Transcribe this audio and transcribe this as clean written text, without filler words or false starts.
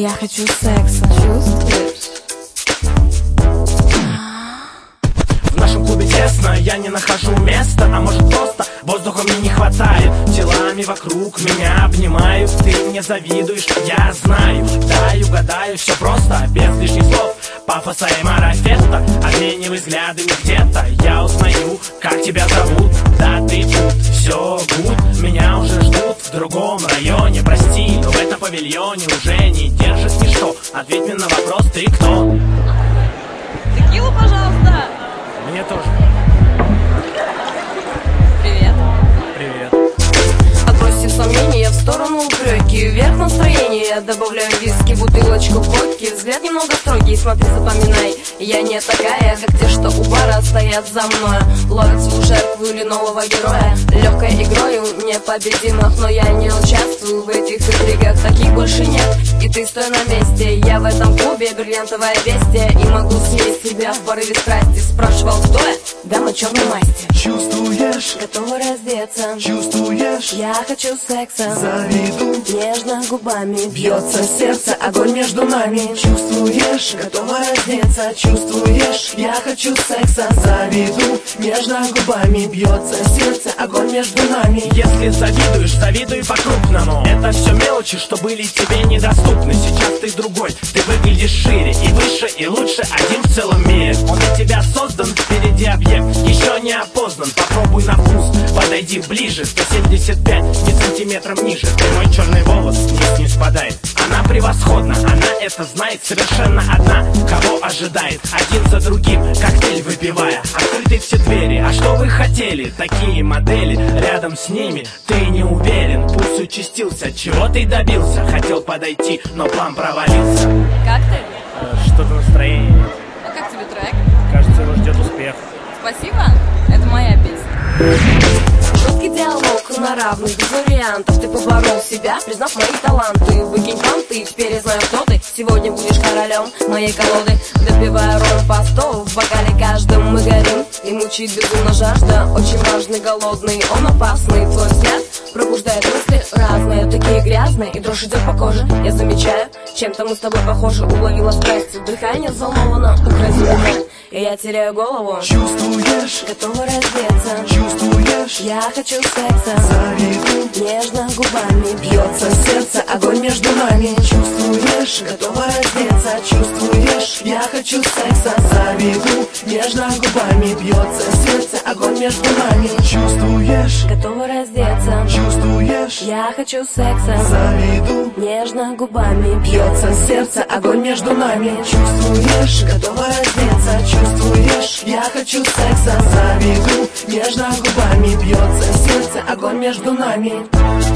Я хочу секса, чувствуешь? В нашем клубе тесно, я не нахожу места. А может просто воздуха мне не хватает. Телами вокруг меня обнимают. Ты мне завидуешь, я знаю. Даю, гадаю, все просто, без лишних слов, пафоса и марафета. Обменивай взглядами где-то, я узнаю, как тебя зовут. Да ты тут, все гуд, меня уже ждут в другом районе. Прости, но в этом павильоне уже не держит ничто. Ответь мне на вопрос, ты кто? Текилу, пожалуйста. Мне тоже. Привет. Привет. Отбросив сомнения в сторону упреки, вверх настроение, я добавляю виски, бутылочку водки. Взгляд немного строгий, смотри, запоминай. Я не такая, как те, что у бара стоят за мной. Ловят свою жертву или нового героя. Легкой игрою непобедимых, но я не участвую в этих интригах. Таких больше нет, и ты стой на месте. Я в этом клубе бриллиантовое бестия, и могу съесть тебя в порыве страсти. Спрашивал, кто я? Дама черной масти. Чувствуешь? Готова раздеться. Чувствуешь? Я хочу секса. Заведу. Нежно губами Бьется сердце, огонь между нами. Чувствуешь? Готова раздеться. Чувствуешь? Я хочу секса. Заведу. Нежно губами. Бьется сердце, огонь между нами. Если завидуешь, завидуй по-крупному. Это все мелочи, что были тебе недоступны. Сейчас ты другой, ты выглядишь шире и выше, и лучше, один в целом мире. Он для тебя создан, впереди объект, еще не опознан. Попробуй на вкус, подойди ближе. 175, не сантиметром ниже. Прямой черный волос вниз не спадает. Она превосходна, она это знает. Совершенно одна, кого ожидает. Один за другим, коктейль выпивая. Открыты все двери, а что вы хотели? Такие модели, рядом с ними ты не уверен. Пульс участился, чего ты добился? Хотел подойти, но план провалился. Как ты? Что-то настроение нет. А как тебе трек? Кажется, его ждет успех. Спасибо, это моя песня. жесткий диалог на равных, без вариантов. Ты поборол себя, признав мои таланты. Выкинь понты, теперь я знаю, кто ты. Сегодня будешь королем моей колоды. Допивая ром по 100, в бокале каждым мы горим. И мучает безумно жажда, очень важный, голодный. Он опасный, твой взгляд пробуждает мысли разные, такие грязные, и дрожь идет по коже. Я замечаю, чем-то мы с тобой похожи. Уловила страсть, дыхание взволновано, укротил меня, и я теряю голову. Чувствуешь? Готова раздеться. Чувствуешь? Я хочу секса. Заведу. Нежно губами. Бьется сердце, огонь между нами. Чувствуешь? Готова раздеться. Чувствуешь? Я хочу секса. Заведу. Нежно губами. Бьется сердце, огонь между нами. Чувствуешь? Готова раздеться. Чувствуешь? Я хочу секса. Заведу. Нежно губами. Бьется сердце, огонь между нами. Чувствуешь? Готова раздеться. Чувствуешь? Я хочу секса. Заведу. Нежно губами. Бьется сердце, огонь между нами.